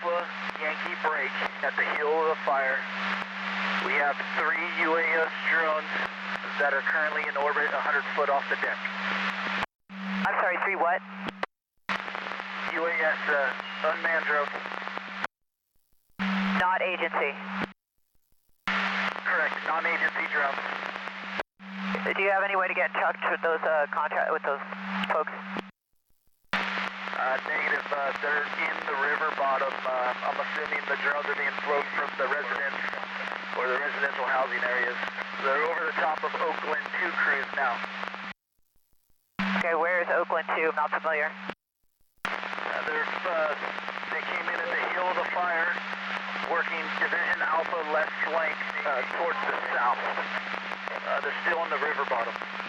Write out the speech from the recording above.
Alpha Yankee break at the heel of the fire. We have 3 UAS drones that are currently in orbit 100 foot off the deck. I'm sorry, 3 what? UAS, unmanned drone. Not agency. Correct, non-agency drones. Do you have any way to get in touch with those with those folks? Negative. They're in the river bottom. I'm assuming the drones are being flown from the residence or the residential housing areas. They're over the top of Oakland 2 cruise now. Okay, where is Oakland 2? I'm not familiar. They came in at the heel of the fire, working Division Alpha left flank towards the south. They're still in the river bottom.